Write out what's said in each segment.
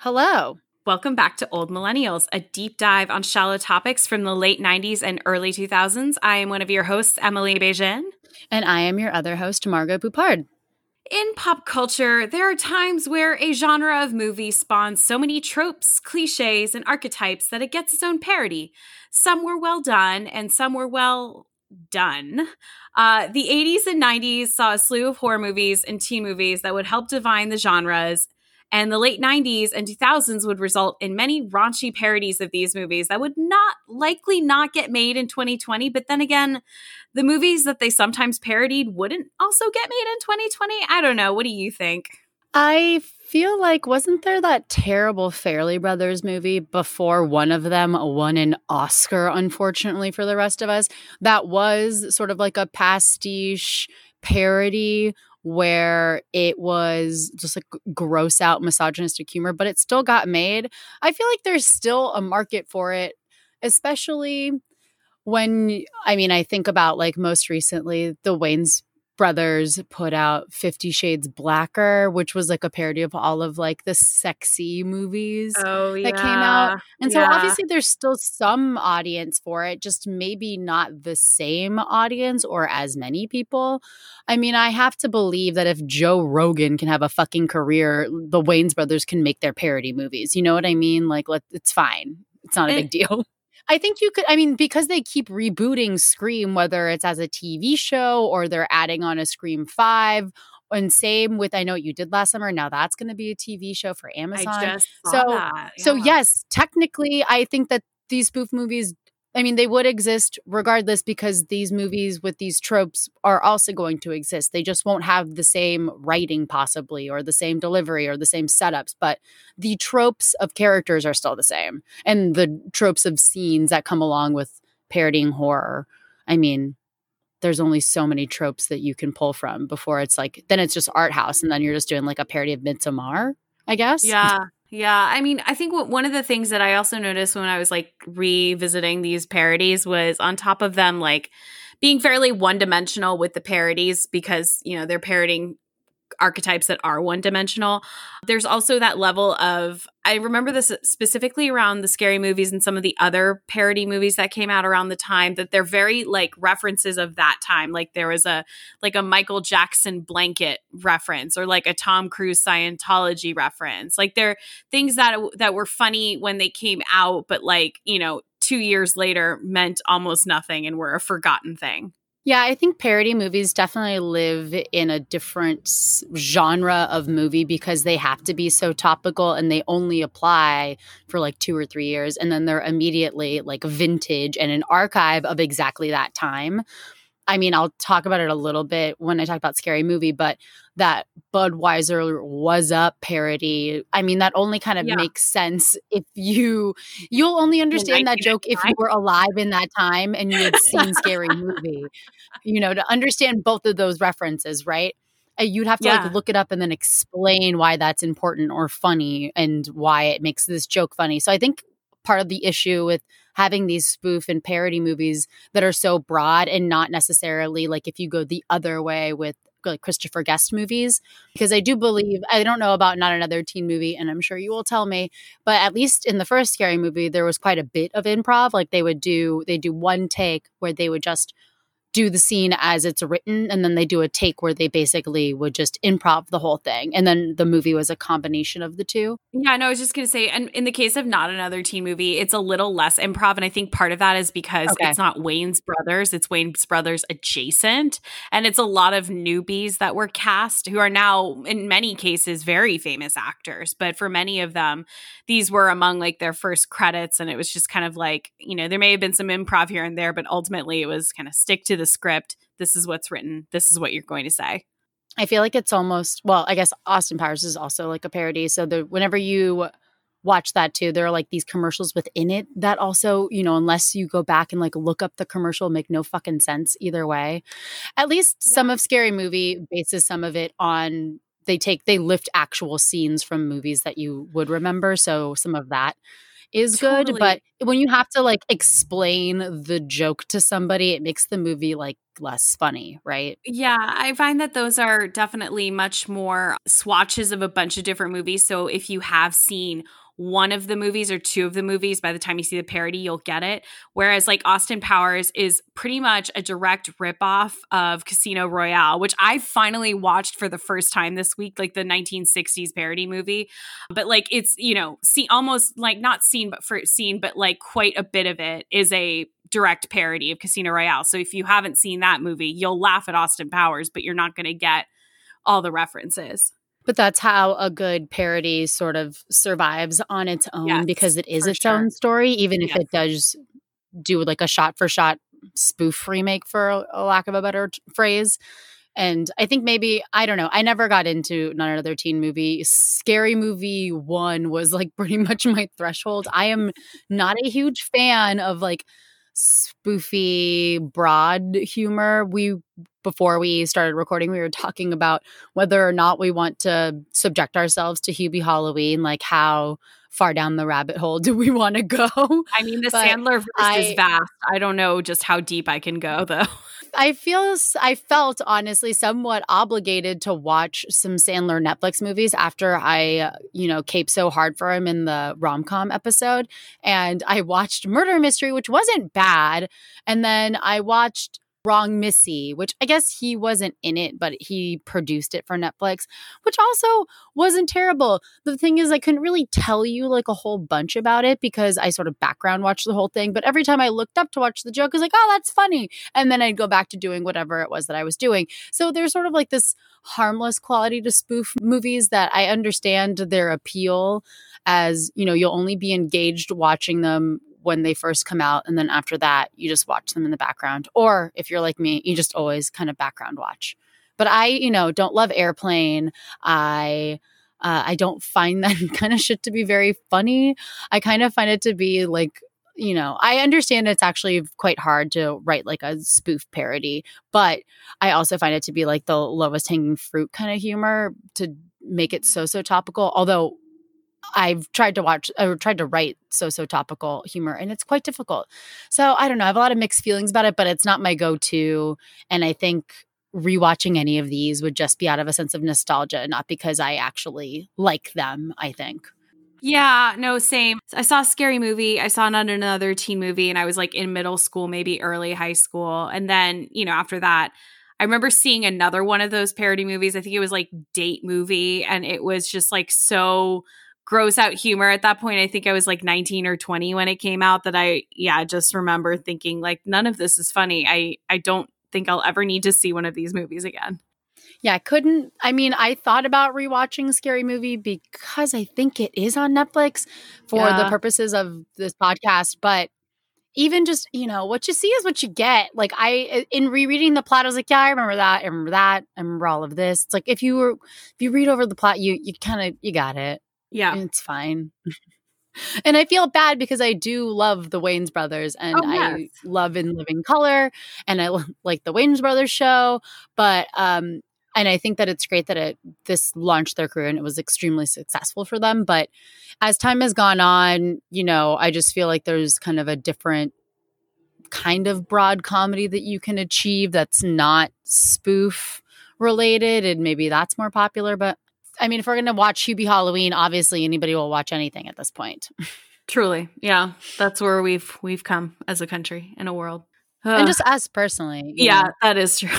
Hello. Welcome back to Old Millennials, a deep dive on shallow topics from the late 90s and early 2000s. I am one of your hosts, Emily Beijing. And I am your other host, Margot Poupard. In pop culture, there are times where a genre of movie spawns so many tropes, cliches, and archetypes that it gets its own parody. Some were well done, and some were well done. The 80s and 90s saw a slew of horror movies and teen movies that would help define the genres. And the late 90s and 2000s would result in many raunchy parodies of these movies that would likely not get made in 2020. But then again, the movies that they sometimes parodied wouldn't also get made in 2020. I don't know. What do you think? I feel like, wasn't there that terrible Farrelly Brothers movie before one of them won an Oscar, unfortunately, for the rest of us? That was sort of like a pastiche parody where it was just like gross out misogynistic humor, but it still got made. I feel like there's still a market for it, especially when, I think about like most recently, the Wayans brothers put out 50 Shades Blacker, which was like a parody of all of like the sexy movies that came out. And so obviously there's still some audience for it, just maybe not the same audience or as many people. I have to believe that if Joe Rogan can have a fucking career, the Wayans brothers can make their parody movies. You know what I mean? Like, it's fine. It's not a big deal. I think you could, because they keep rebooting Scream, whether it's as a TV show or they're adding on a Scream 5. And same with I Know What You Did Last Summer. Now that's going to be a TV show for Amazon. I just saw that. Yeah. So yes, technically, I think that these spoof movies, they would exist regardless because these movies with these tropes are also going to exist. They just won't have the same writing possibly or the same delivery or the same setups. But the tropes of characters are still the same. And the tropes of scenes that come along with parodying horror. There's only so many tropes that you can pull from before it's like, then it's just art house. And then you're just doing like a parody of Midsommar, I guess. Yeah. Yeah. I think one of the things that I also noticed when I was like revisiting these parodies was on top of them like being fairly one-dimensional with the parodies because, they're parodying archetypes that are one-dimensional. There's also that level of, I remember this specifically around the Scary Movies and some of the other parody movies that came out around the time, that they're very like references of that time. Like there was a Michael Jackson blanket reference or like a Tom Cruise Scientology reference. Like they're things that were funny when they came out, but 2 years later meant almost nothing and were a forgotten thing. Yeah, I think parody movies definitely live in a different genre of movie because they have to be so topical and they only apply for like 2 or 3 years. And then they're immediately like vintage and an archive of exactly that time. I'll talk about it a little bit when I talk about Scary Movie, but that Budweiser Was Up parody, that only kind of makes sense if you'll only understand that joke if you were alive in that time and you had seen Scary Movie, to understand both of those references, right? You'd have to like look it up and then explain why that's important or funny and why it makes this joke funny. So I think part of the issue with having these spoof and parody movies that are so broad and not necessarily like if you go the other way with like Christopher Guest movies, because I do believe, I don't know about Not Another Teen Movie, and I'm sure you will tell me, but at least in the first Scary Movie, there was quite a bit of improv. Like they do one take where they would just do the scene as it's written, and then they do a take where they basically would just improv the whole thing. And then the movie was a combination of the two. Yeah, no, I was just going to say, and in the case of Not Another Teen Movie, it's a little less improv. And I think part of that is because it's not Wayans Brothers, it's Wayans Brothers adjacent. And it's a lot of newbies that were cast who are now, in many cases, very famous actors. But for many of them, these were among like their first credits. And it was just kind of like, there may have been some improv here and there, but ultimately it was kind of stick to the script. This is what's written. This is what you're going to say. I feel like it's almost, well, I guess Austin Powers is also like a parody. So whenever you watch that too, there are like these commercials within it that also, unless you go back and like look up the commercial, make no fucking sense either way. At least some of Scary Movie bases some of it on, they lift actual scenes from movies that you would remember. So some of that is good, Totally. but when you have to like explain the joke to somebody, it makes the movie like less funny, right? Yeah, I find that those are definitely much more swatches of a bunch of different movies. So if you have seen one of the movies or two of the movies, by the time you see the parody, you'll get it. Whereas like Austin Powers is pretty much a direct ripoff of Casino Royale, which I finally watched for the first time this week, like the 1960s parody movie. But like it's, see almost like not seen, but for seen, but like quite a bit of it is a direct parody of Casino Royale. So if you haven't seen that movie, you'll laugh at Austin Powers, but you're not going to get all the references. But that's how a good parody sort of survives on its own Yes, because it is for its sure. own story, even if Yes. it does do like a shot for shot spoof remake, for a lack of a better phrase. And I think maybe, I don't know, I never got into None Other Teen Movie. Scary Movie 1 was like pretty much my threshold. I am not a huge fan of like spoofy, broad humor. Before we started recording, we were talking about whether or not we want to subject ourselves to Hubie Halloween, like how far down the rabbit hole do we want to go? I mean, the But Sandler verse is vast. I don't know just how deep I can go, though. I felt honestly somewhat obligated to watch some Sandler Netflix movies after I, caped so hard for him in the rom-com episode. And I watched Murder Mystery, which wasn't bad. And then I watched Wrong Missy, which I guess he wasn't in it, but he produced it for Netflix, which also wasn't terrible. The thing is, I couldn't really tell you like a whole bunch about it because I sort of background watched the whole thing. But every time I looked up to watch the joke, I was like, oh, that's funny. And then I'd go back to doing whatever it was that I was doing. So there's sort of like this harmless quality to spoof movies that I understand their appeal as, you'll only be engaged watching them when they first come out. And then after that, you just watch them in the background. Or if you're like me, you just always kind of background watch. But I, don't love Airplane. I don't find that kind of shit to be very funny. I kind of find it to be like, I understand it's actually quite hard to write like a spoof parody, but I also find it to be like the lowest hanging fruit kind of humor to make it so topical. Although I've tried to write so topical humor, and it's quite difficult. So I don't know. I have a lot of mixed feelings about it, but it's not my go-to. And I think rewatching any of these would just be out of a sense of nostalgia, not because I actually like them, I think. Yeah, no, same. I saw a Scary Movie. I saw another teen movie, and I was like in middle school, maybe early high school. And then, after that, I remember seeing another one of those parody movies. I think it was like Date Movie, and it was just like so gross out humor. At that point, I think I was like 19 or 20 when it came out, that I just remember thinking like, none of this is funny. I don't think I'll ever need to see one of these movies again. Yeah, I thought about rewatching Scary Movie because I think it is on Netflix for the purposes of this podcast, but even just, what you see is what you get. Like in rereading the plot, I was like, yeah, I remember that. I remember all of this. It's like, if you read over the plot, you got it. Yeah. It's fine. And I feel bad because I do love the Wayans brothers, and I love In Living Color, and I like the Wayans brothers show, but, and I think that it's great that this launched their career and it was extremely successful for them. But as time has gone on, I just feel like there's kind of a different kind of broad comedy that you can achieve that's not spoof related, and maybe that's more popular. But I mean, if we're going to watch Hubie Halloween, obviously anybody will watch anything at this point. Truly. Yeah. That's where we've come as a country and a world. And just us personally. Yeah, that is true.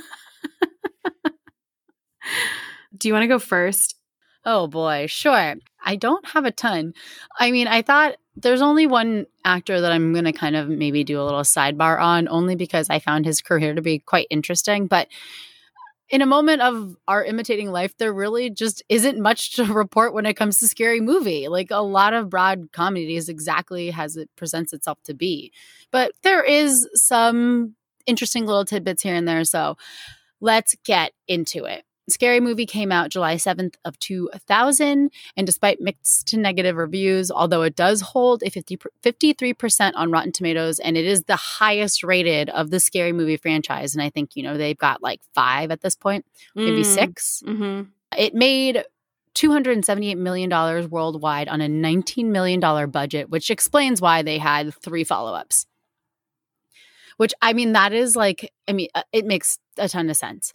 Do you want to go first? Oh boy, sure. I don't have a ton. I mean, I thought there's only one actor that I'm going to kind of maybe do a little sidebar on, only because I found his career to be quite interesting. But in a moment of our imitating life, there really just isn't much to report when it comes to Scary Movie. Like, a lot of broad comedy is exactly as it presents itself to be. But there is some interesting little tidbits here and there. So let's get into it. Scary Movie came out July 7th of 2000, and despite mixed to negative reviews, although it does hold a 53% on Rotten Tomatoes, and it is the highest rated of the Scary Movie franchise, and I think, they've got like 5 at this point, maybe 6. Mm-hmm. It made $278 million worldwide on a $19 million budget, which explains why they had 3 follow-ups. Which, I mean, that is like, it makes a ton of sense.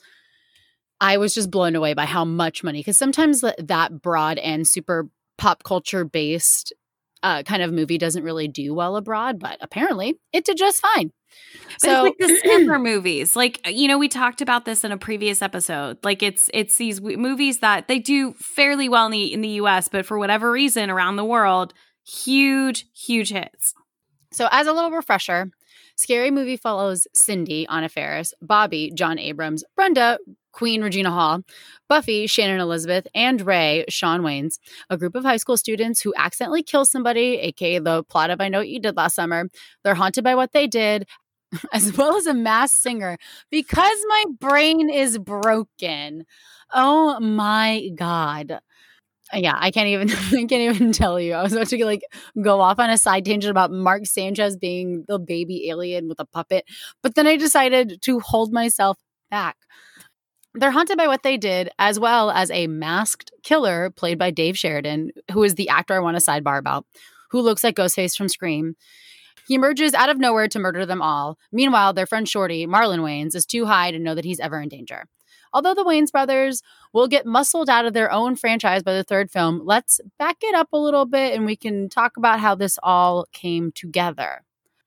I was just blown away by how much money, because sometimes that broad and super pop culture based kind of movie doesn't really do well abroad, but apparently it did just fine. But so, it's like the Skipper movies. Like, we talked about this in a previous episode. Like, it's these movies that they do fairly well in the US, but for whatever reason around the world, huge, huge hits. So as a little refresher, Scary Movie follows Cindy, Anna Faris, Bobby, John Abrams, Brenda, Queen Regina Hall, Buffy, Shannon Elizabeth, and Ray, Shawn Wayans, a group of high school students who accidentally kill somebody, aka the plot of I Know What You Did Last Summer. They're haunted by what they did, as well as a masked singer, because my brain is broken. Oh my God. Yeah, I can't even tell you. I was about to go off on a side tangent about Mark Sanchez being the baby alien with a puppet, but then I decided to hold myself back. They're haunted by what they did, as well as a masked killer played by Dave Sheridan, who is the actor I want to sidebar about, who looks like Ghostface from Scream. He emerges out of nowhere to murder them all. Meanwhile, their friend Shorty, Marlon Wayans, is too high to know that he's ever in danger. Although the Wayans brothers will get muscled out of their own franchise by the 3rd film, let's back it up a little bit and we can talk about how this all came together.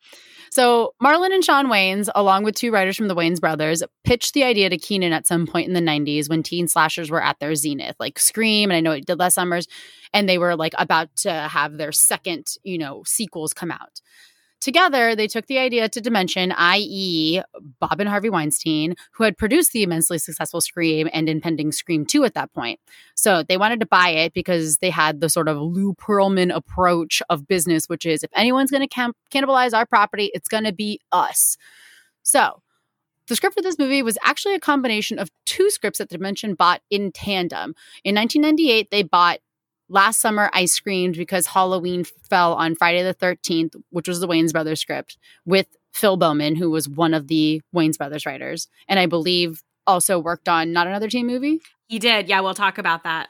So Marlon and Shawn Wayans, along with 2 writers from the Wayans brothers, pitched the idea to Keenan at some point in the 90s when teen slashers were at their zenith, like Scream and I Know What You Did Last Summer, and they were about to have their second, sequels come out. Together, they took the idea to Dimension, i.e. Bob and Harvey Weinstein, who had produced the immensely successful Scream and impending Scream 2 at that point. So they wanted to buy it because they had the sort of Lou Pearlman approach of business, which is if anyone's going to cannibalize our property, it's going to be us. So the script for this movie was actually a combination of 2 scripts that Dimension bought in tandem. In 1998, they bought Last Summer, I Screamed because Halloween fell on Friday the 13th, which was the Wayans Brothers script, with Phil Bowman, who was one of the Wayans Brothers writers, and I believe also worked on Not Another Teen Movie. He did. Yeah, we'll talk about that.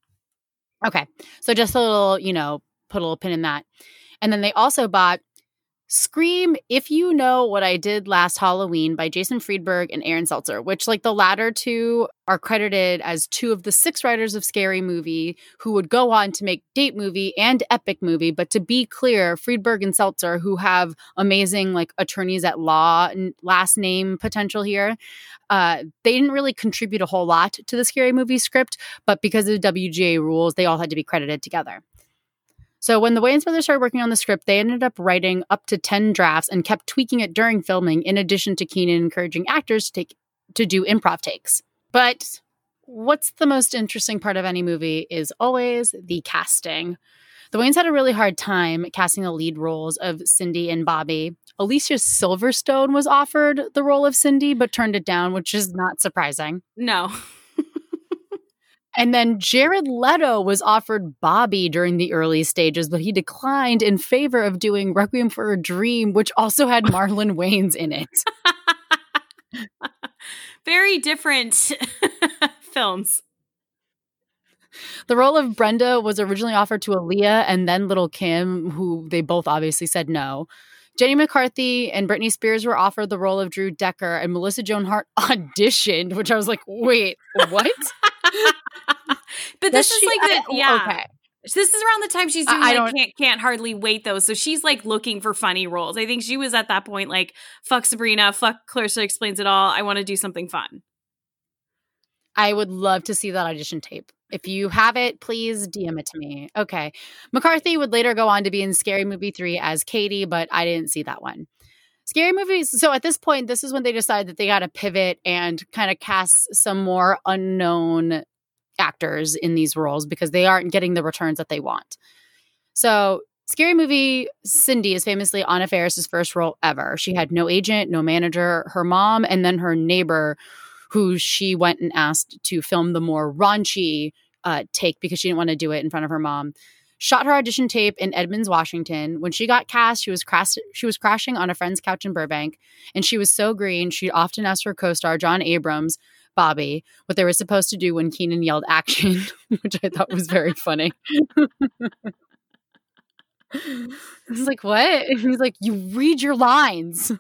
Okay. So just a little, put a little pin in that. And then they also bought Scream, If You Know What I Did Last Halloween by Jason Friedberg and Aaron Seltzer, which the latter 2 are credited as 2 of the 6 writers of Scary Movie who would go on to make Date Movie and Epic Movie. But to be clear, Friedberg and Seltzer, who have amazing attorneys at law and last name potential here, they didn't really contribute a whole lot to the Scary Movie script, but because of WGA rules, they all had to be credited together. So when the Wayans brothers started working on the script, they ended up writing up to 10 drafts and kept tweaking it during filming, in addition to Keenan encouraging actors to do improv takes. But what's the most interesting part of any movie is always the casting. The Wayans had a really hard time casting the lead roles of Cindy and Bobby. Alicia Silverstone was offered the role of Cindy, but turned it down, which is not surprising. No. And then Jared Leto was offered Bobby during the early stages, but he declined in favor of doing Requiem for a Dream, which also had Marlon Wayans in it. Very different films. The role of Brenda was originally offered to Aaliyah and then Little Kim, who they both obviously said no. Jenny McCarthy and Britney Spears were offered the role of Drew Decker, and Melissa Joan Hart auditioned, which I was like, wait, what? But this is yeah. Okay. This is around the time she's doing Can't Hardly Wait, though. So she's looking for funny roles. I think she was at that point fuck Sabrina, fuck Clarissa Explains It All. I want to do something fun. I would love to see that audition tape. If you have it, please DM it to me. Okay. McCarthy would later go on to be in Scary Movie 3 as Katie, but I didn't see that one. Scary Movies. So at this point, this is when they decide that they got to pivot and kind of cast some more unknown actors in these roles because they aren't getting the returns that they want. So Scary Movie Cindy is famously Anna Faris's first role ever. She had no agent, no manager, her mom, and then her neighbor, who she went and asked to film the more raunchy take because she didn't want to do it in front of her mom. Shot her audition tape in Edmonds, Washington. When she got cast, she was crashing on a friend's couch in Burbank, and she was so green, she often asked her co-star John Abrams, Bobby, what they were supposed to do when Keenan yelled action, which I thought was very funny. I was like, what? And he's like, you read your lines.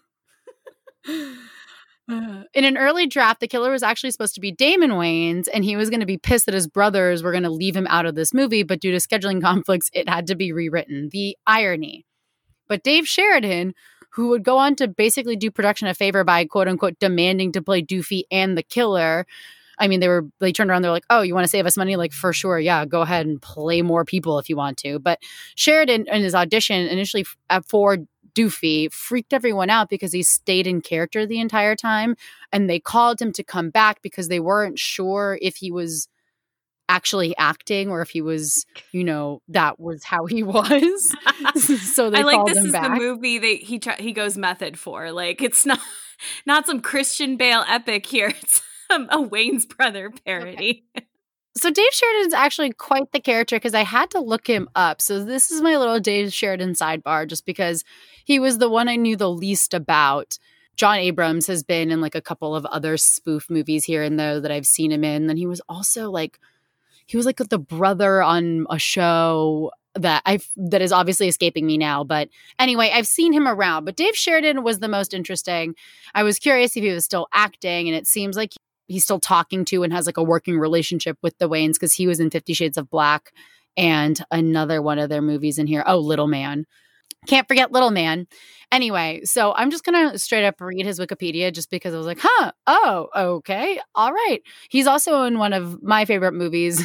In an early draft, the killer was actually supposed to be Damon Wayans, and he was going to be pissed that his brothers were going to leave him out of this movie, but due to scheduling conflicts, it had to be rewritten. The irony. But Dave Sheridan, who would go on to basically do production a favor by quote unquote demanding to play Doofy and the killer. I mean, they turned around, they're like, oh, you want to save us money? Like, for sure, yeah, go ahead and play more people if you want to. But Sheridan, in his audition, initially for Doofy, freaked everyone out because he stayed in character the entire time. And they called him to come back because they weren't sure if he was actually acting or if he was, that was how he was. So they called him back. This is the movie that he goes method for. Like, it's not some Christian Bale epic here. It's a Wayans brother parody. Okay. So Dave Sheridan's actually quite the character because I had to look him up. So this is my little Dave Sheridan sidebar just because he was the one I knew the least about. John Abrams has been in like a couple of other spoof movies here and there that I've seen him in. And he was also like the brother on a show that is obviously escaping me now. But anyway, I've seen him around. But Dave Sheridan was the most interesting. I was curious if he was still acting, and it seems like he's still talking to and has like a working relationship with the Wayans because he was in 50 Shades of Black and another one of their movies in here. Oh, Little Man. Can't forget Little Man. Anyway, so I'm just going to straight up read his Wikipedia just because I was like, oh, okay, all right. He's also in one of my favorite movies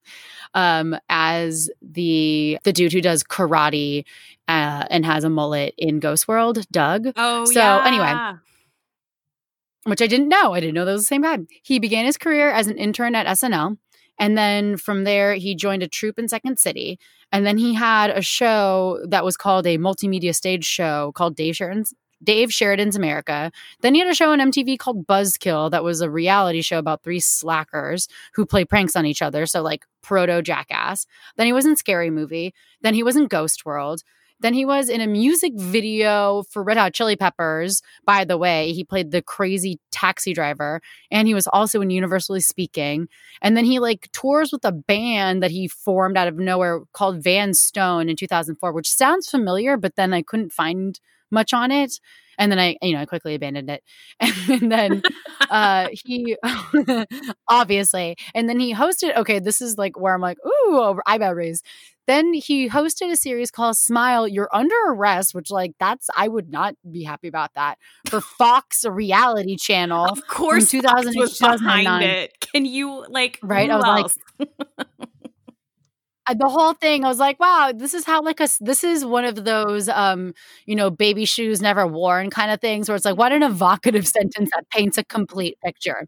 as the dude who does karate and has a mullet in Ghost World, Doug. Oh, so, yeah. Anyway. Which I didn't know. I didn't know that was the same guy. He began his career as an intern at SNL. And then from there, he joined a troupe in Second City. And then he had a show that was called a multimedia stage show called Dave Sheridan's America. Then he had a show on MTV called Buzzkill that was a reality show about 3 slackers who play pranks on each other. So like proto Jackass. Then he was in Scary Movie. Then he was in Ghost World. Then he was in a music video for Red Hot Chili Peppers. By the way, he played the crazy taxi driver, and he was also in Universally Speaking. And then he like tours with a band that he formed out of nowhere called Van Stone in 2004, which sounds familiar, but then I couldn't find much on it. And then I quickly abandoned it. And then he obviously, and then he hosted, okay, this is like where I'm like, ooh, eyebrow raise. Then he hosted a series called Smile, You're Under Arrest, which like I would not be happy about that, for Fox reality channel. Of course, 2008 was behind it. Can you like, right? I was else? Like, the whole thing, I was like, wow, this is how this is one of those, baby shoes never worn kind of things where it's like, what an evocative sentence that paints a complete picture.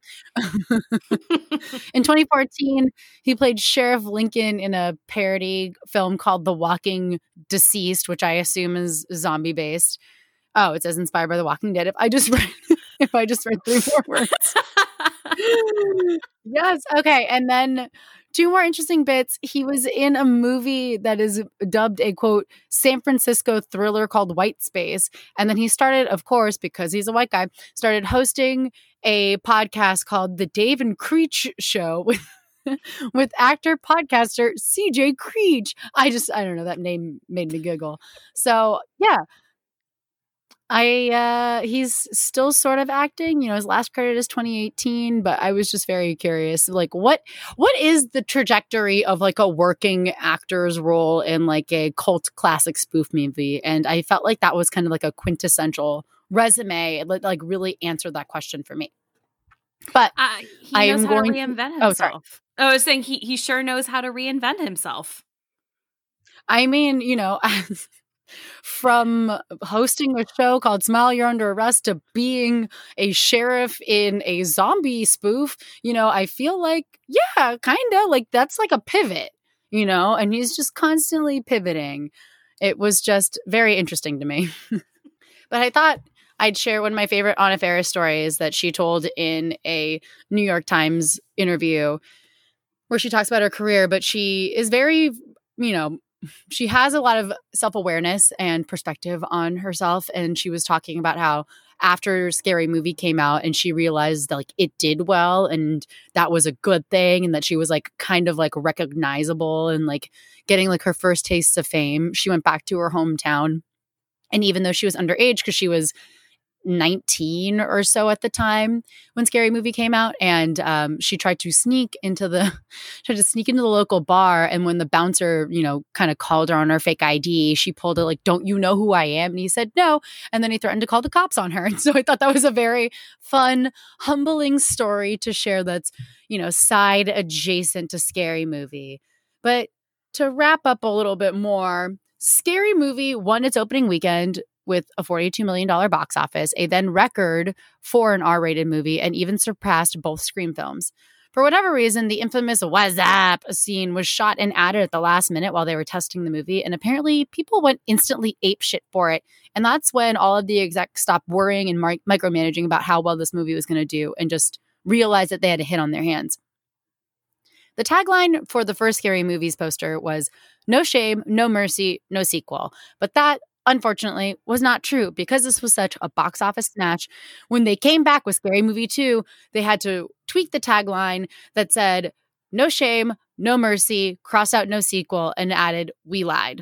In 2014, he played Sheriff Lincoln in a parody film called The Walking Deceased, which I assume is zombie based. Oh, it says inspired by The Walking Dead. If I just read 3 more words. Yes. Okay. And then 2 more interesting bits. He was in a movie that is dubbed a, quote, San Francisco thriller called White Space. And then he started, of course, because he's a white guy, started hosting a podcast called The Dave and Creech Show with actor podcaster CJ Creech. I don't know. That name made me giggle. So, yeah. He's still sort of acting, his last credit is 2018, but I was just very curious, like what is the trajectory of like a working actor's role in like a cult classic spoof movie? And I felt like that was kind of like a quintessential resume. It like really answered that question for me. But he knows how to reinvent himself. Oh, sorry. I was saying he sure knows how to reinvent himself. I mean, from hosting a show called Smile, You're Under Arrest to being a sheriff in a zombie spoof, I feel like, yeah, kind of like that's like a pivot, and he's just constantly pivoting. It was just very interesting to me. But I thought I'd share one of my favorite Anna Faris stories that she told in a New York Times interview where she talks about her career, but she is very, she has a lot of self-awareness and perspective on herself. And she was talking about how after Scary Movie came out and she realized that, like, it did well and that was a good thing and that she was like kind of like recognizable and like getting like her first tastes of fame, she went back to her hometown. And even though she was underage, because she was 19 or so at the time when Scary Movie came out, and she tried to sneak into the local bar, and when the bouncer, you know, kind of called her on her fake ID, she pulled it like, "Don't you know who I am?" And he said no, and then he threatened to call the cops on her. And so I thought that was a very fun, humbling story to share that's, you know, side adjacent to Scary Movie. But to wrap up a little bit more, Scary Movie won its opening weekend with a $42 million box office, a then record for an R-rated movie, and even surpassed both Scream films. For whatever reason, the infamous "What's up" scene was shot and added at the last minute while they were testing the movie, and apparently people went instantly apeshit for it. And that's when all of the execs stopped worrying and micromanaging about how well this movie was going to do and just realized that they had a hit on their hands. The tagline for the first Scary Movies poster was "No shame, no mercy, no sequel." But that, unfortunately, was not true because this was such a box office snatch. When they came back with Scary Movie 2, they had to tweak the tagline that said "No shame, no mercy, cross out no sequel," and added "We lied."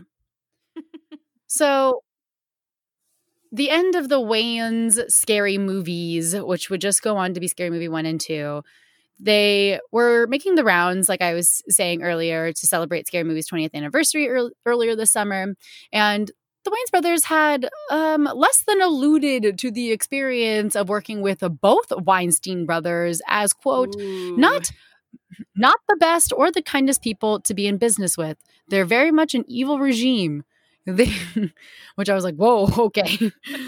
So the end of the Wayans Scary Movies, which would just go on to be Scary Movie 1 and 2, they were making the rounds, like I was saying earlier, to celebrate Scary Movie's 20th anniversary earlier this summer. And the Wayans brothers had less than alluded to the experience of working with both Weinstein brothers as, quote, not the best or the kindest people to be in business with. They're very much an evil regime. Which I was like, whoa, okay.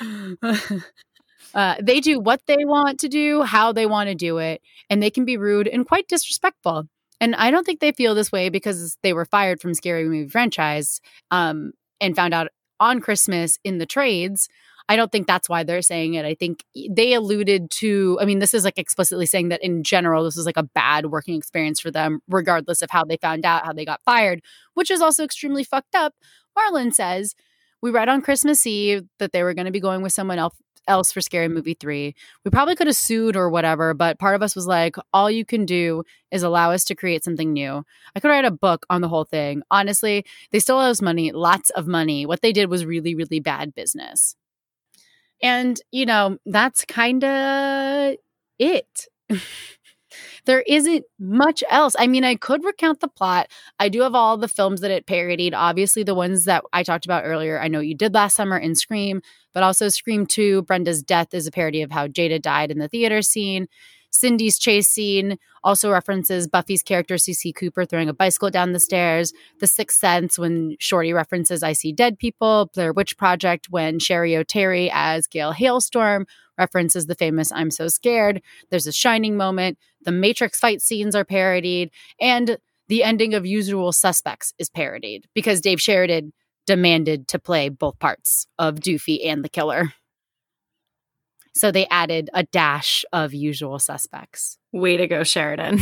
They do what they want to do, how they want to do it, and they can be rude and quite disrespectful. And I don't think they feel this way because they were fired from Scary Movie franchise and found out on Christmas in the trades. I don't think that's why they're saying it. I think they alluded to, I mean, this is like explicitly saying that in general, this was like a bad working experience for them, regardless of how they found out, how they got fired, which is also extremely fucked up. Marlon says, "We read on Christmas Eve that they were going to be going with someone else for Scary Movie 3. We probably could have sued or whatever, but part of us was like, all you can do is allow us to create something new. I could write a book on the whole thing. Honestly, they stole us money, lots of money. What they did was really, really bad business." And, you know, that's kind of it. There isn't much else. I mean, I could recount the plot. I do have all the films that it parodied. Obviously, the ones that I talked about earlier, I Know You Did Last Summer in Scream, but also Scream 2, Brenda's death is a parody of how Jada died in the theater scene. Cindy's chase scene also references Buffy's character CC Cooper throwing a bicycle down the stairs. The Sixth Sense when Shorty references I See Dead People. Blair Witch Project when Sherry O'Terry as Gail Hailstorm references the famous I'm So Scared. There's a Shining moment. The Matrix fight scenes are parodied. And the ending of Usual Suspects is parodied because Dave Sheridan demanded to play both parts of Doofy and the killer. So they added a dash of Usual Suspects. Way to go, Sheridan.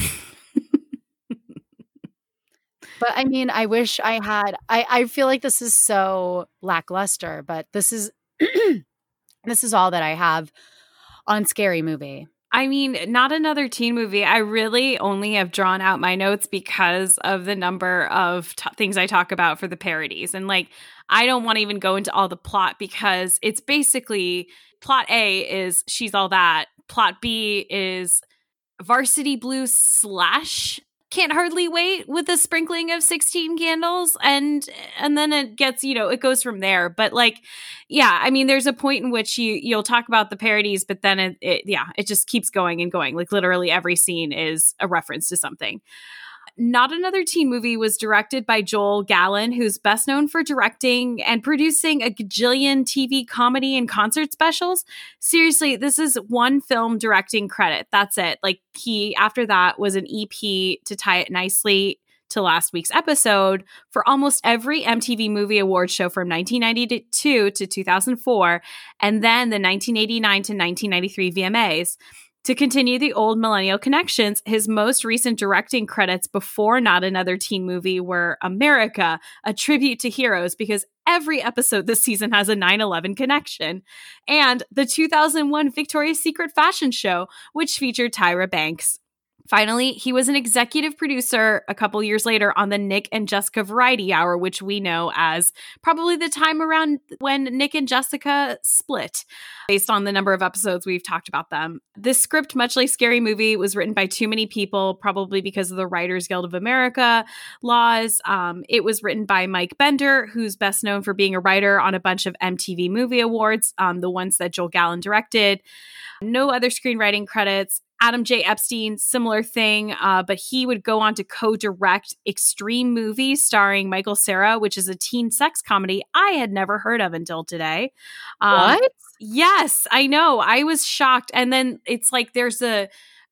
But I mean, I wish I had, I feel like this is so lackluster, but this is this is all that I have on Scary Movie. I mean, not another teen movie. I really only have drawn out my notes because of the number of things I talk about for the parodies. And like, I don't want to even go into all the plot because it's basically plot A is She's All That. Plot B is Varsity Blues / Can't Hardly Wait with a sprinkling of 16 candles. And then it gets, you know, it goes from there. But like, yeah, I mean, there's a point in which you'll talk about the parodies, but then it just keeps going and going. Like literally every scene is a reference to something. Not Another Teen Movie was directed by Joel Gallen, who's best known for directing and producing a gajillion TV comedy and concert specials. Seriously, this is one film directing credit. That's it. Like he, after that, was an EP to tie it nicely to last week's episode for almost every MTV Movie Awards show from 1992 to 2004, and then the 1989 to 1993 VMAs. To continue the old millennial connections, his most recent directing credits before Not Another Teen Movie were America, a tribute to heroes, because every episode this season has a 9/11 connection, and the 2001 Victoria's Secret fashion show, which featured Tyra Banks. Finally, he was an executive producer a couple years later on the Nick and Jessica Variety Hour, which we know as probably the time around when Nick and Jessica split. Based on the number of episodes we've talked about them. This script, much like Scary Movie, was written by too many people, probably because of the Writers Guild of America laws. It was written by Mike Bender, who's best known for being a writer on a bunch of MTV Movie Awards, the ones that Joel Gallen directed. No other screenwriting credits. Adam J. Epstein, similar thing, but he would go on to co-direct Extreme Movies starring Michael Cera, which is a teen sex comedy I had never heard of until today. What? Yes, I know. I was shocked. And then it's like there's a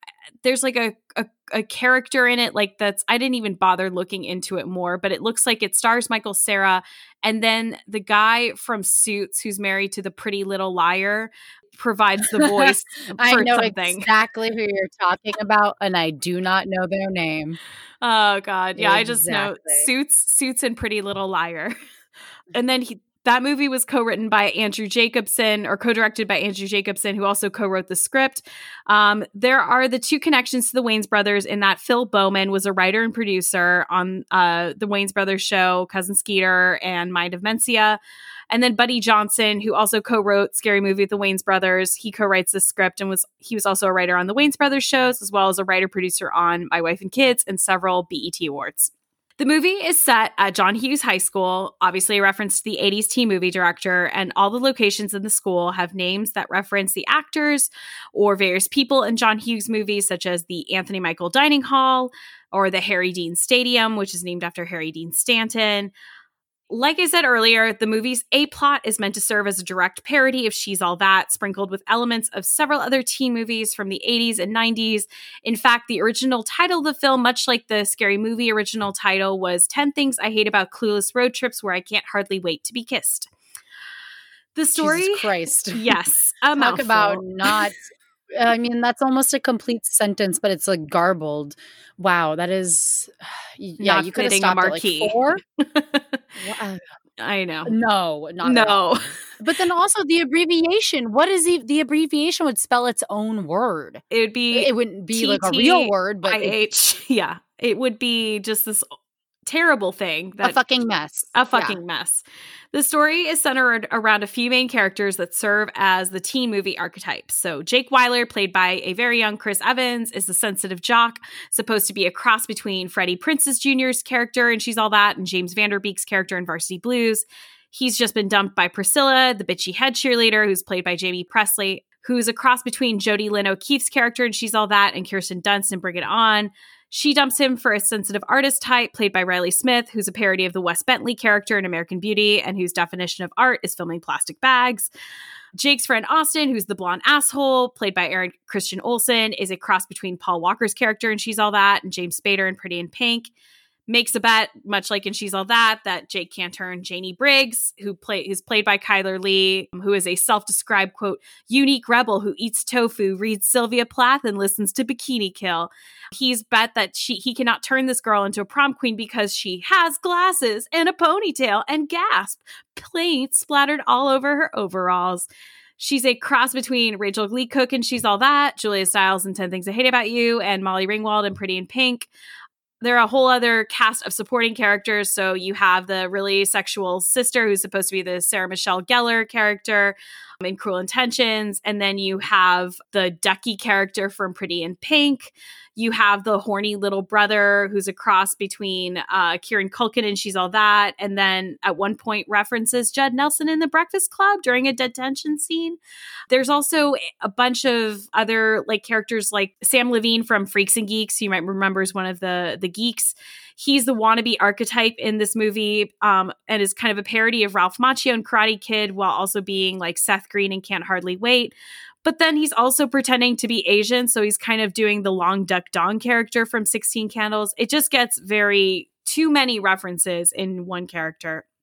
character in it like that's I didn't even bother looking into it more, but it looks like it stars Michael Cera, and then the guy from Suits who's married to the Pretty Little Liar provides the voice for I know something. exactly who you're talking about, and I do not know their name. Oh God, yeah, Exactly. I just know Suits and Pretty Little Liar. And then that movie was co-written by Andrew Jacobson, or co-directed by Andrew Jacobson, who also co-wrote the script. There are the two connections to the Wayans brothers in that Phil Bowman was a writer and producer on the Wayans brothers show, Cousin Skeeter and Mind of Mencia. And then Buddy Johnson, who also co-wrote Scary Movie with the Wayans brothers, he co-writes the script and he was also a writer on the Wayans brothers shows, as well as a writer-producer on My Wife and Kids and several BET Awards. The movie is set at John Hughes High School, obviously a reference to the 80s teen movie director, and all the locations in the school have names that reference the actors or various people in John Hughes movies, such as the Anthony Michael Dining Hall or the Harry Dean Stadium, which is named after Harry Dean Stanton. Like I said earlier, the movie's A-plot is meant to serve as a direct parody of She's All That, sprinkled with elements of several other teen movies from the 80s and 90s. In fact, the original title of the film, much like the Scary Movie original title, was 10 Things I Hate About Clueless Road Trips Where I Can't Hardly Wait to Be Kissed. The story... Jesus Christ. Yes. Talk about not... I mean, that's almost a complete sentence, but it's like garbled. Wow, that is... Yeah, not you could have fitting a stopped marquee. at like 4. I know. No, not at all. But then also the abbreviation. What is the abbreviation would spell its own word. It would be... It wouldn't be like a real word, but... Yeah. It would be just this terrible thing. A fucking mess. A fucking mess. The story is centered around a few main characters that serve as the teen movie archetypes. So Jake Weiler, played by a very young Chris Evans, is the sensitive jock, supposed to be a cross between Freddie Prinze Jr.'s character in She's All That and James Vanderbeek's character in Varsity Blues. He's just been dumped by Priscilla, the bitchy head cheerleader, who's played by Jamie Presley, who's a cross between Jodie Lynn O'Keefe's character in She's All That and Kirsten Dunst in Bring It On. She dumps him for a sensitive artist type, played by Riley Smith, who's a parody of the Wes Bentley character in American Beauty and whose definition of art is filming plastic bags. Jake's friend Austin, who's the blonde asshole, played by Aaron Christian Olsen, is a cross between Paul Walker's character in She's All That and James Spader in Pretty in Pink. Makes a bet, much like in She's All That Jake can't turn Janie Briggs, who's played by Kyler Lee, who is a self-described, quote, unique rebel who eats tofu, reads Sylvia Plath, and listens to Bikini Kill. He's bet that he cannot turn this girl into a prom queen because she has glasses and a ponytail, and gasp, paint splattered all over her overalls. She's a cross between Rachel Lee Cook and She's All That, Julia Stiles in 10 Things I Hate About You, and Molly Ringwald in Pretty in Pink. There are a whole other cast of supporting characters. So you have the really sexual sister who's supposed to be the Sarah Michelle Gellar character in Cruel Intentions. And then you have the Ducky character from Pretty in Pink. You have the horny little brother who's a cross between Kieran Culkin and She's All That. And then at one point references Judd Nelson in The Breakfast Club during a detention scene. There's also a bunch of other like characters like Sam Levine from Freaks and Geeks. You might remember as one of the geeks. He's the wannabe archetype in this movie and is kind of a parody of Ralph Macchio in Karate Kid while also being like Seth Green and Can't Hardly Wait. But then he's also pretending to be Asian. So he's kind of doing the Long Duck Dong character from 16 Candles. It just gets too many references in one character.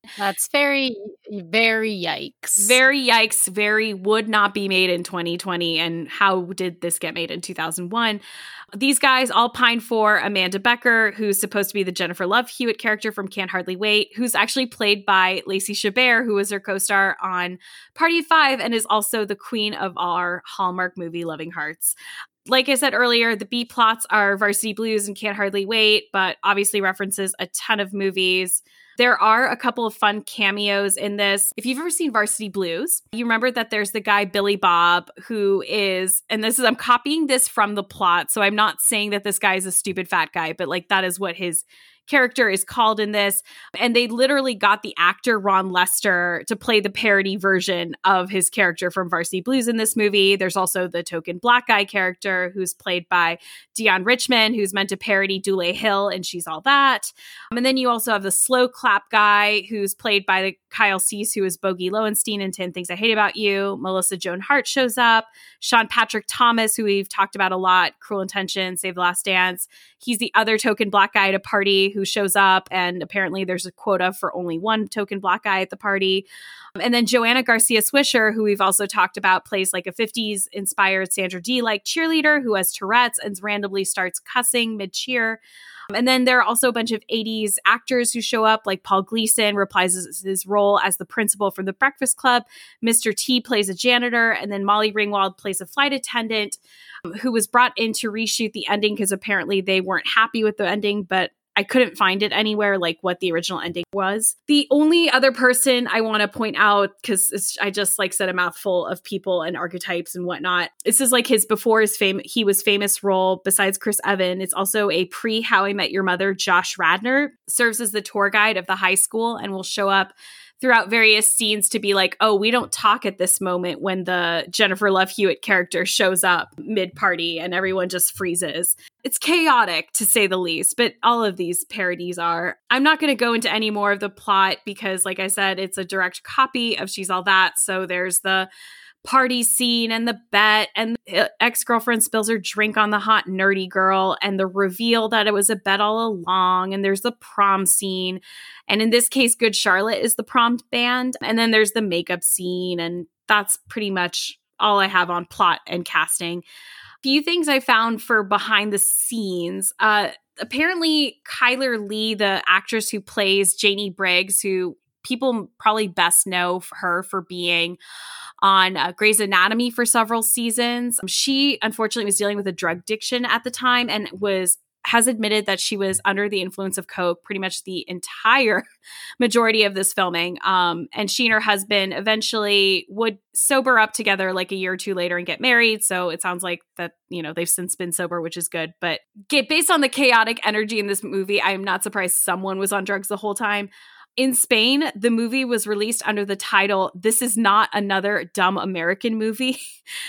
That's very, very yikes. Very yikes, very would not be made in 2020. And how did this get made in 2001? These guys all pine for Amanda Becker, who's supposed to be the Jennifer Love Hewitt character from Can't Hardly Wait, who's actually played by Lacey Chabert, who was her co-star on Party of Five and is also the queen of our Hallmark movie Loving Hearts. Like I said earlier, the B plots are Varsity Blues and Can't Hardly Wait, but obviously references a ton of movies. There are a couple of fun cameos in this. If you've ever seen Varsity Blues, you remember that there's the guy Billy Bob who is, and this is, I'm copying this from the plot, so I'm not saying that this guy is a stupid fat guy, but like that is what his character is called in this. And they literally got the actor Ron Lester to play the parody version of his character from Varsity Blues in this movie. There's also the token black guy character who's played by Dionne Richman, who's meant to parody Dule Hill and She's All That. And then you also have the slow clap guy who's played by Kyle Cease, who is Bogey Lowenstein in 10 Things I Hate About You. Melissa Joan Hart shows up. Sean Patrick Thomas, who we've talked about a lot, Cruel Intentions, Save the Last Dance. He's the other token black guy at a party who shows up, and apparently there's a quota for only one token black guy at the party. And then Joanna Garcia Swisher, who we've also talked about, plays like a 50s inspired Sandra Dee like cheerleader who has Tourette's and randomly starts cussing mid-cheer. And then there are also a bunch of 80s actors who show up, like Paul Gleason reprises his role as the principal from The Breakfast Club. Mr. T plays a janitor, and then Molly Ringwald plays a flight attendant who was brought in to reshoot the ending because apparently they weren't happy with the ending, but I couldn't find it anywhere, like what the original ending was. The only other person I want to point out, because I just like said a mouthful of people and archetypes and whatnot. This is like his before his fame, he was famous role besides Chris Evans. It's also a pre How I Met Your Mother. Josh Radnor serves as the tour guide of the high school and will show up throughout various scenes to be like, oh, we don't talk at this moment when the Jennifer Love Hewitt character shows up mid-party and everyone just freezes. It's chaotic, to say the least, but all of these parodies are. I'm not going to go into any more of the plot because, like I said, it's a direct copy of She's All That. So there's the party scene and the bet, and the ex-girlfriend spills her drink on the hot nerdy girl, and the reveal that it was a bet all along, and there's the prom scene, and in this case Good Charlotte is the prom band, and then there's the makeup scene, and that's pretty much all I have on plot and casting. Few things I found for behind the scenes. Apparently Kyler Lee, the actress who plays Janie Briggs, who people probably best know her for being on Grey's Anatomy for several seasons. She unfortunately was dealing with a drug addiction at the time and has admitted that she was under the influence of coke pretty much the entire majority of this filming. And she and her husband eventually would sober up together like a year or two later and get married. So it sounds like that, you know, they've since been sober, which is good. But based on the chaotic energy in this movie, I am not surprised someone was on drugs the whole time. In Spain, the movie was released under the title, This Is Not Another Dumb American Movie,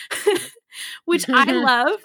which I love.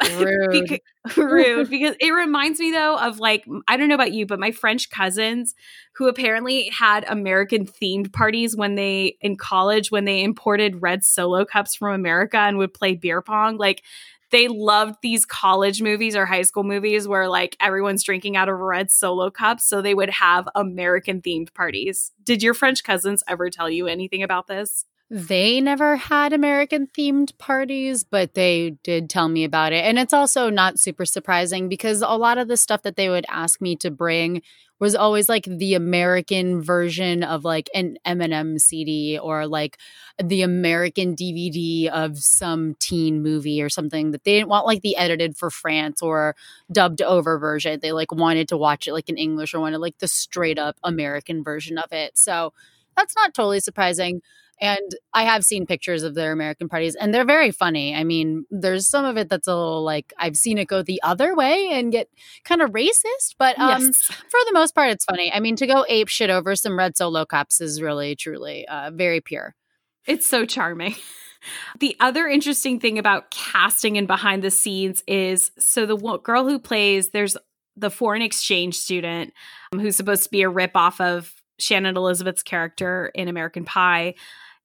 Rude. Because it reminds me, though, of like, I don't know about you, but my French cousins who apparently had American themed parties in college when they imported red Solo cups from America and would play beer pong. Like, they loved these college movies or high school movies where like everyone's drinking out of red Solo cups. So they would have American themed parties. Did your French cousins ever tell you anything about this? They never had American themed parties, but they did tell me about it. And it's also not super surprising because a lot of the stuff that they would ask me to bring was always like the American version of like an Eminem CD or like the American DVD of some teen movie or something that they didn't want like the edited for France or dubbed over version. They like wanted to watch it like in English or wanted like the straight up American version of it. So that's not totally surprising. And I have seen pictures of their American parties, and they're very funny. I mean, there's some of it that's a little like I've seen it go the other way and get kind of racist, but Yes. for the most part, it's funny. I mean, to go ape shit over some red Solo cups is really, truly very pure. It's so charming. The other interesting thing about casting and behind the scenes is, so the girl who plays, there's the foreign exchange student who's supposed to be a ripoff of Shannon Elizabeth's character in American Pie.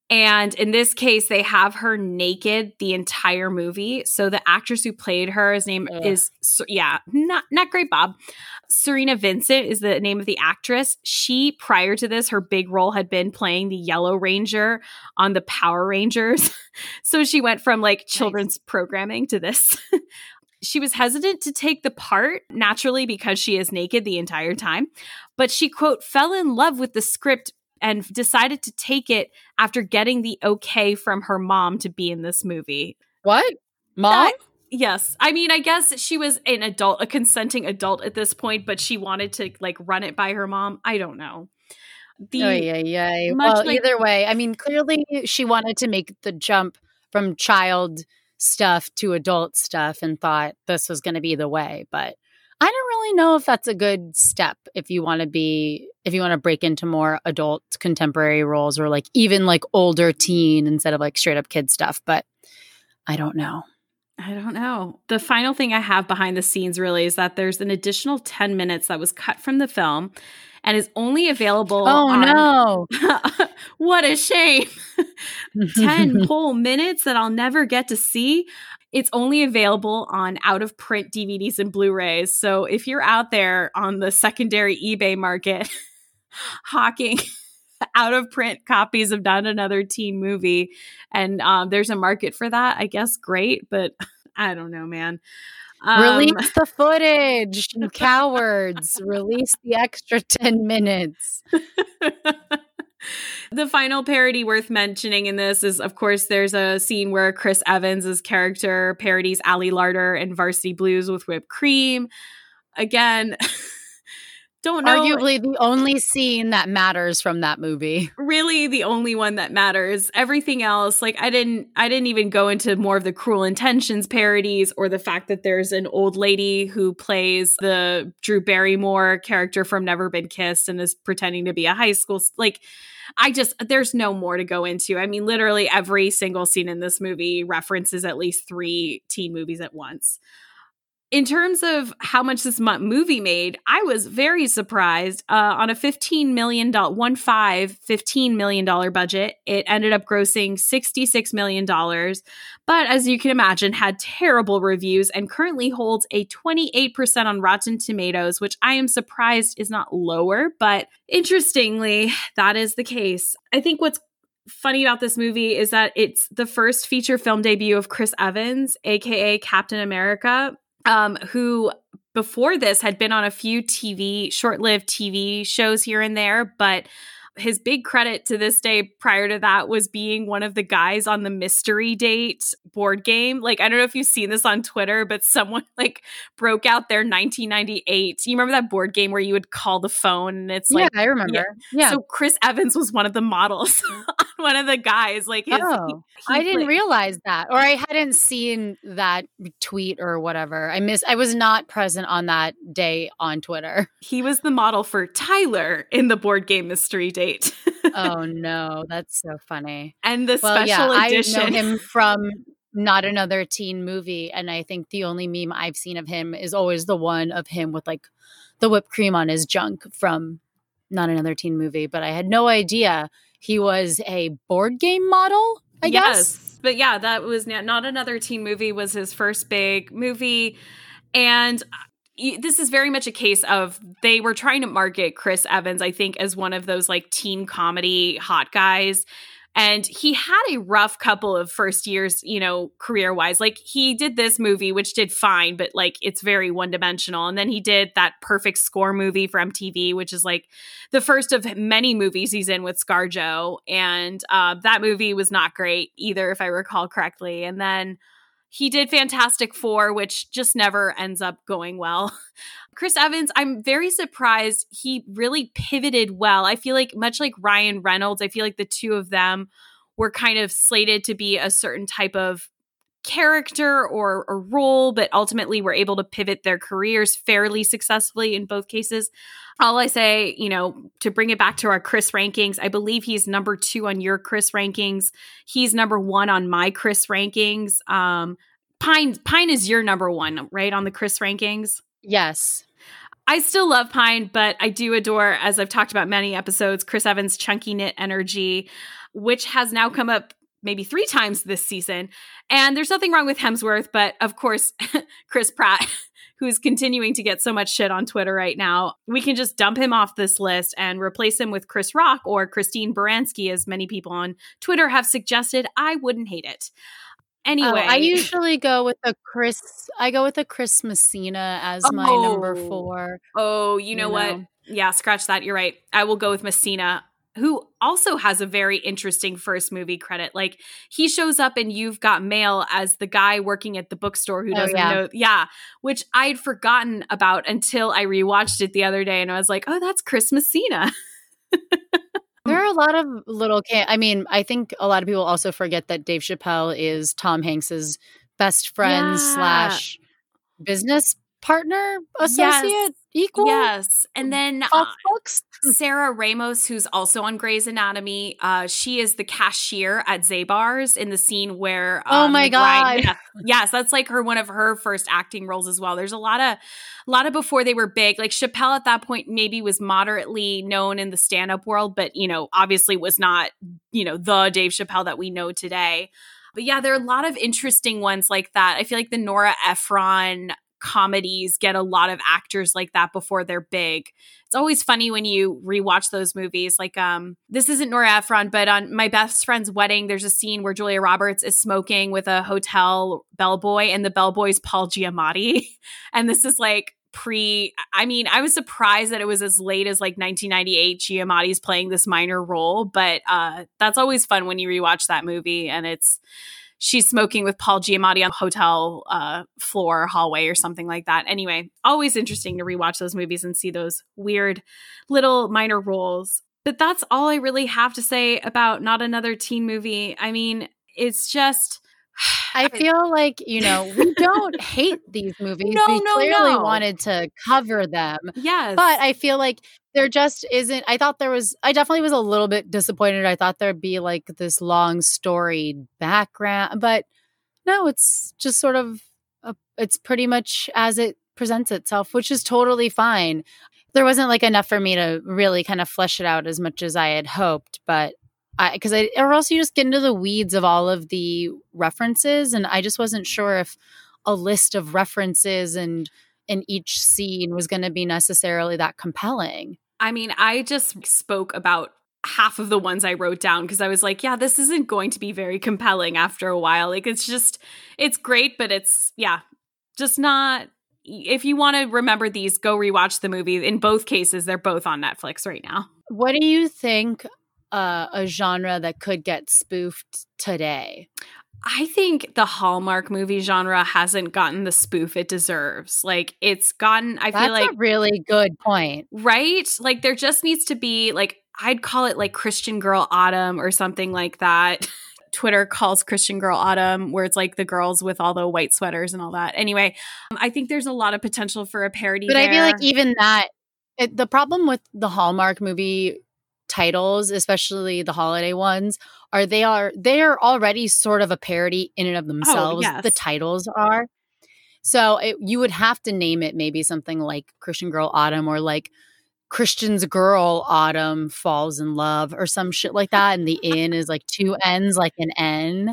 And in this case, they have her naked the entire movie. So the actress who played her, his name is, not great, Bob. Serena Vincent is the name of the actress. She, prior to this, her big role had been playing the Yellow Ranger on the Power Rangers. So she went from like children's programming to this. She was hesitant to take the part, naturally, because she is naked the entire time. But she, quote, fell in love with the script and decided to take it after getting the okay from her mom to be in this movie. What? Mom? Yes. I mean, I guess she was an adult, a consenting adult at this point, but she wanted to like run it by her mom. I don't know. Well, either way, I mean, clearly she wanted to make the jump from child stuff to adult stuff and thought this was going to be the way. But I don't really know if that's a good step if you want to break into more adult contemporary roles or like even like older teen instead of like straight up kid stuff. But I don't know. The final thing I have behind the scenes really is that there's an additional 10 minutes that was cut from the film and is only available. No. What a shame. 10 whole minutes that I'll never get to see. It's only available on out of print DVDs and Blu-rays. So if you're out there on the secondary eBay market hawking out of print copies of Not Another Teen Movie, and there's a market for that, I guess great, but I don't know, man. Release the footage, you cowards. Release the extra 10 minutes. The final parody worth mentioning in this is, of course, there's a scene where Chris Evans' character parodies Ali Larter in Varsity Blues with whipped cream. Again, don't know. Arguably the only scene that matters from that movie. Really the only one that matters. Everything else, like I didn't even go into more of the Cruel Intentions parodies or the fact that there's an old lady who plays the Drew Barrymore character from Never Been Kissed and is pretending to be a high school. Like, there's no more to go into. I mean, literally every single scene in this movie references at least 3 teen movies at once. In terms of how much this movie made, I was very surprised. On a $15 million budget, it ended up grossing $66 million. But as you can imagine, had terrible reviews and currently holds a 28% on Rotten Tomatoes, which I am surprised is not lower. But interestingly, that is the case. I think what's funny about this movie is that it's the first feature film debut of Chris Evans, aka Captain America, who before this had been on a few short-lived TV shows here and there, but his big credit to this day prior to that was being one of the guys on the Mystery Date board game. Like, I don't know if you've seen this on Twitter, but someone like broke out their 1998. You remember that board game where you would call the phone and it's like, yeah, I remember. Yeah. So Chris Evans was one of the models, one of the guys. Like, I didn't realize that, or I hadn't seen that tweet or whatever. I was not present on that day on Twitter. He was the model for Tyler in the board game Mystery Date. Oh no, that's so funny. And the special edition. I know him from Not Another Teen Movie, and I think the only meme I've seen of him is always the one of him with like the whipped cream on his junk from Not Another Teen Movie. But I had no idea he was a board game model, I guess. But yeah, that was Not Another Teen Movie was his first big movie. And this is very much a case of they were trying to market Chris Evans, I think, as one of those like teen comedy hot guys. And he had a rough couple of first years, career wise. Like he did this movie, which did fine, but like it's very one dimensional. And then he did that Perfect Score movie for MTV, which is like the first of many movies he's in with ScarJo. And that movie was not great either, if I recall correctly. And then he did Fantastic Four, which just never ends up going well. Chris Evans, I'm very surprised he really pivoted well. I feel like much like Ryan Reynolds, I feel like the two of them were kind of slated to be a certain type of character or a role, but ultimately were able to pivot their careers fairly successfully in both cases. All I say, to bring it back to our Chris rankings, I believe he's number 2 on your Chris rankings. He's number 1 on my Chris rankings. Pine is your number 1, right, on the Chris rankings? Yes. I still love Pine, but I do adore, as I've talked about many episodes, Chris Evans' chunky knit energy. which has now come up maybe 3 times this season. And there's nothing wrong with Hemsworth, but of course, Chris Pratt, who's continuing to get so much shit on Twitter right now, we can just dump him off this list and replace him with Chris Rock or Christine Baranski, as many people on Twitter have suggested. I wouldn't hate it. Anyway, I usually go with a Chris Messina as my number 4. Oh, you know what? Yeah, scratch that. You're right. I will go with Messina, who also has a very interesting first movie credit. Like, he shows up in You've Got Mail as the guy working at the bookstore who doesn't know. Yeah, which I'd forgotten about until I rewatched it the other day, and I was like, oh, that's Chris Messina. There are a lot of little I think a lot of people also forget that Dave Chappelle is Tom Hanks's best friend / business partner, associate, equal. Yes. And then Sarah Ramos, who's also on Grey's Anatomy, she is the cashier at Zabar's in the scene where oh my God. Yes, that's like one of her first acting roles as well. There's a lot of before they were big. Like, Chappelle at that point maybe was moderately known in the stand-up world, but obviously was not, the Dave Chappelle that we know today. But yeah, there are a lot of interesting ones like that. I feel like the Nora Ephron comedies get a lot of actors like that before they're big. It's always funny when you rewatch those movies. Like, this isn't Nora Ephron, but on My Best Friend's Wedding, there's a scene where Julia Roberts is smoking with a hotel bellboy, and the bellboy's Paul Giamatti. And this is like I was surprised that it was as late as like 1998. Giamatti's playing this minor role, but that's always fun when you rewatch that movie, and she's smoking with Paul Giamatti on a hotel floor, hallway, or something like that. Anyway, always interesting to rewatch those movies and see those weird little minor roles. But that's all I really have to say about Not Another Teen Movie. I mean, it's just... I feel like, we don't hate these movies. We clearly wanted to cover them. Yes. But I feel like there just isn't. I definitely was a little bit disappointed. I thought there'd be like this long storied background. But no, it's just sort of, it's pretty much as it presents itself, which is totally fine. There wasn't like enough for me to really kind of flesh it out as much as I had hoped. But or else you just get into the weeds of all of the references, and I just wasn't sure if a list of references and in each scene was going to be necessarily that compelling. I mean, I just spoke about half of the ones I wrote down because I was like, yeah, this isn't going to be very compelling after a while. Like, it's great, but it's, just not. If you want to remember these, go rewatch the movie. In both cases, they're both on Netflix right now. What do you think a genre that could get spoofed today? I think the Hallmark movie genre hasn't gotten the spoof it deserves. Like, it's gotten, feel like... That's a really good point. Right? Like, there just needs to be, like, I'd call it, like, Christian Girl Autumn or something like that. Twitter calls Christian Girl Autumn, where it's, like, the girls with all the white sweaters and all that. Anyway, I think there's a lot of potential for a parody there. But I feel like even that... the problem with the Hallmark movie titles, especially the holiday ones, they are already sort of a parody in and of themselves. Oh, yes. The titles are. So you would have to name it maybe something like Christian Girl Autumn, or like Christian's Girl Autumn Falls in Love, or some shit like that. And the in is like 2 N's, like an N.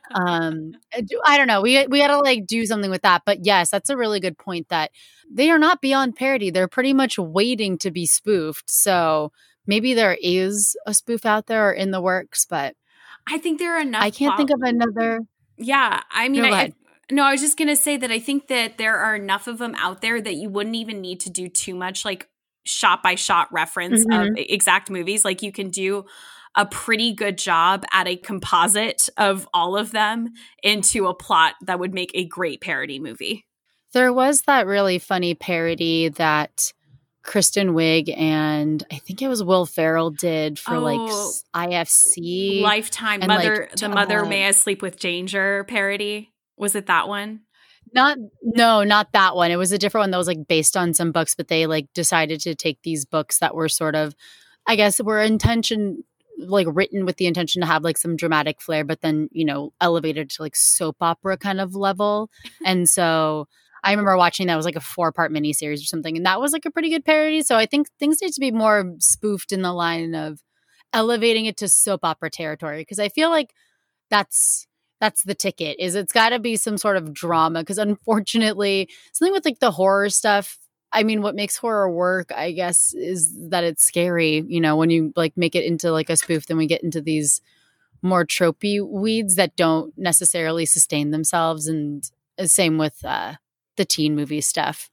I don't know. We had to like do something with that. But yes, that's a really good point that they are not beyond parody. They're pretty much waiting to be spoofed. So maybe there is a spoof out there or in the works, but I think there are enough. I can't think of another. Yeah. I mean, I was just going to say that I think that there are enough of them out there that you wouldn't even need to do too much like shot by shot reference of exact movies. Like, you can do a pretty good job at a composite of all of them into a plot that would make a great parody movie. There was that really funny parody that Kristen Wiig and I think it was Will Ferrell did for like IFC. Lifetime, and the Mother May I Sleep with Danger parody. Was it that one? Not that one. It was a different one that was like based on some books, but they like decided to take these books that were sort of, I guess, were written with the intention to have like some dramatic flair, but then, elevated to like soap opera kind of level. And so I remember watching that. It was like a 4-part miniseries or something, and that was like a pretty good parody. So I think things need to be more spoofed in the line of elevating it to soap opera territory, because I feel like that's the ticket. Is it's got to be some sort of drama, because unfortunately something with like the horror stuff, I mean, what makes horror work, I guess, is that it's scary. When you like make it into like a spoof, then we get into these more tropey weeds that don't necessarily sustain themselves. And same with the teen movie stuff.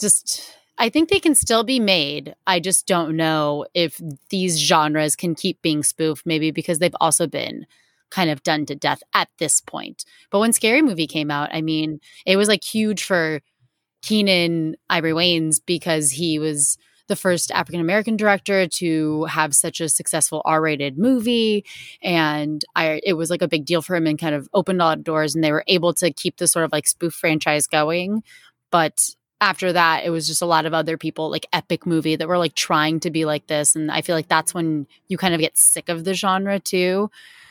I think they can still be made. I just don't know if these genres can keep being spoofed, maybe because they've also been kind of done to death at this point. But when Scary Movie came out, I mean, it was like huge for Keenan Ivory Wayans, because he was the first African-American director to have such a successful R-rated movie. And it was like a big deal for him and kind of opened a lot of doors, and they were able to keep this sort of like spoof franchise going. But after that, it was just a lot of other people, like Epic Movie, that were like trying to be like this. And I feel like that's when you kind of get sick of the genre too.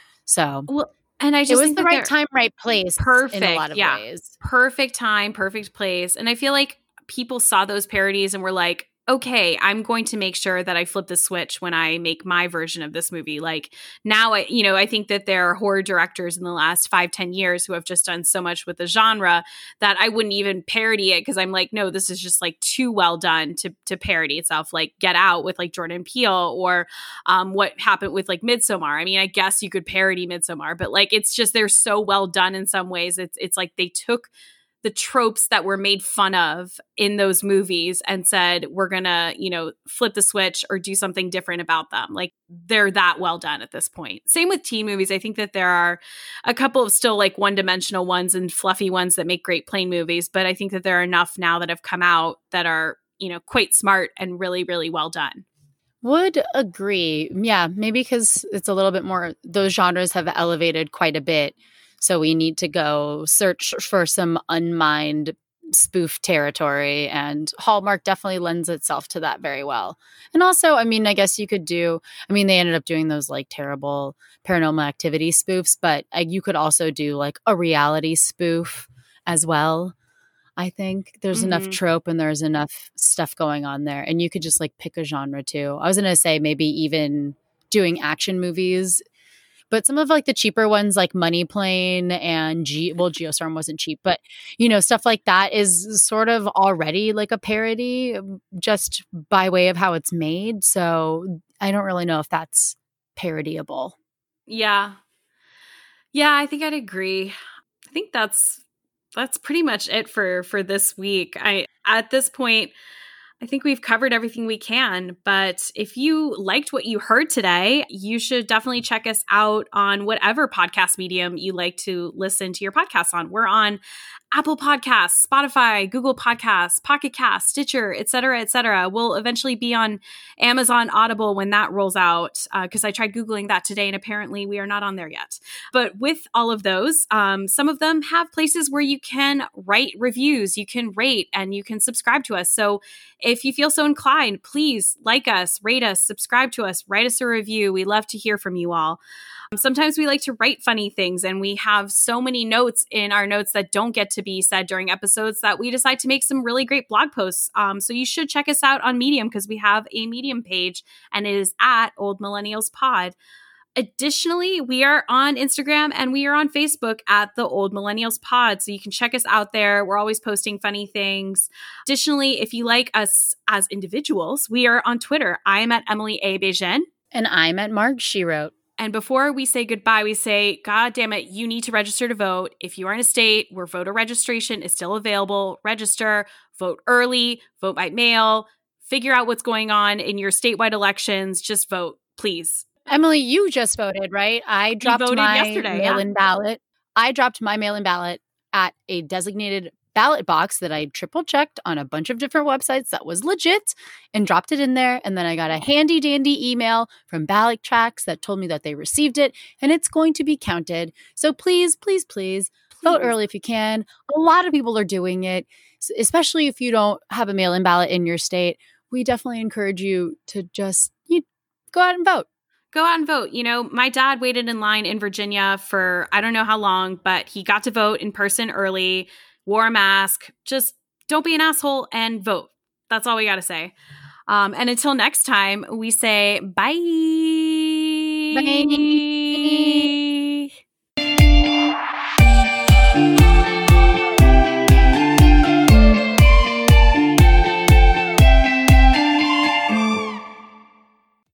So and I just it was the right time, right place. Perfect. In a lot of ways. Perfect time, perfect place. And I feel like people saw those parodies and were like, okay, I'm going to make sure that I flip the switch when I make my version of this movie. Like now, I think that there are horror directors in the last 5-10 years who have just done so much with the genre that I wouldn't even parody it, because I'm like, no, this is just like too well done to parody itself. Like Get Out with like Jordan Peele, or what happened with like Midsommar. I mean, I guess you could parody Midsommar, but like it's just, they're so well done in some ways. It's like they took the tropes that were made fun of in those movies and said, we're going to, flip the switch or do something different about them. Like they're that well done at this point. Same with teen movies. I think that there are a couple of still like one-dimensional ones and fluffy ones that make great plain movies. But I think that there are enough now that have come out that are, quite smart and really, really well done. Would agree. Yeah, maybe because it's a little bit more, those genres have elevated quite a bit. So we need to go search for some unmined spoof territory, and Hallmark definitely lends itself to that very well. And also, I mean, I guess you could they ended up doing those like terrible Paranormal Activity spoofs, but you could also do like a reality spoof as well. I think there's enough trope and there's enough stuff going on there, and you could just like pick a genre too. I was going to say maybe even doing action movies. But some of like the cheaper ones like Money Plane and Geostorm wasn't cheap, but stuff like that is sort of already like a parody just by way of how it's made. So I don't really know if that's parodyable. Yeah. Yeah, I think I'd agree. I think that's pretty much it for this week. At this point, I think we've covered everything we can, but if you liked what you heard today, you should definitely check us out on whatever podcast medium you like to listen to your podcasts on. We're on Apple Podcasts, Spotify, Google Podcasts, Pocket Cast, Stitcher, et cetera, et cetera. We'll eventually be on Amazon Audible when that rolls out, because I tried Googling that today and apparently we are not on there yet. But with all of those, some of them have places where you can write reviews, you can rate, and you can subscribe to us. So if you feel so inclined, please like us, rate us, subscribe to us, write us a review. We love to hear from you all. Sometimes we like to write funny things, and we have so many notes in our notes that don't get to be said during episodes that we decide to make some really great blog posts. So you should check us out on Medium, because we have a Medium page, and it is at Old Millennials Pod. Additionally, we are on Instagram and we are on Facebook at the Old Millennials Pod. So you can check us out there. We're always posting funny things. Additionally, if you like us as individuals, we are on Twitter. I am at Emily A. Bejen. And I'm at Marg She Wrote. And before we say goodbye, we say, God damn it, you need to register to vote. If you are in a state where voter registration is still available, register, vote early, vote by mail, figure out what's going on in your statewide elections. Just vote, please. Emily, you just voted, right? I dropped my mail-in ballot. I dropped my mail-in ballot at a designated ballot box that I triple checked on a bunch of different websites that was legit and dropped it in there. And then I got a handy dandy email from Ballot Tracks that told me that they received it and it's going to be counted. So please, please, please vote early if you can. A lot of people are doing it, especially if you don't have a mail-in ballot in your state. We definitely encourage you to just go out and vote. Go out and vote. My dad waited in line in Virginia for I don't know how long, but he got to vote in person early, wore a mask. Just don't be an asshole and vote. That's all we got to say. And until next time, we say bye. Bye.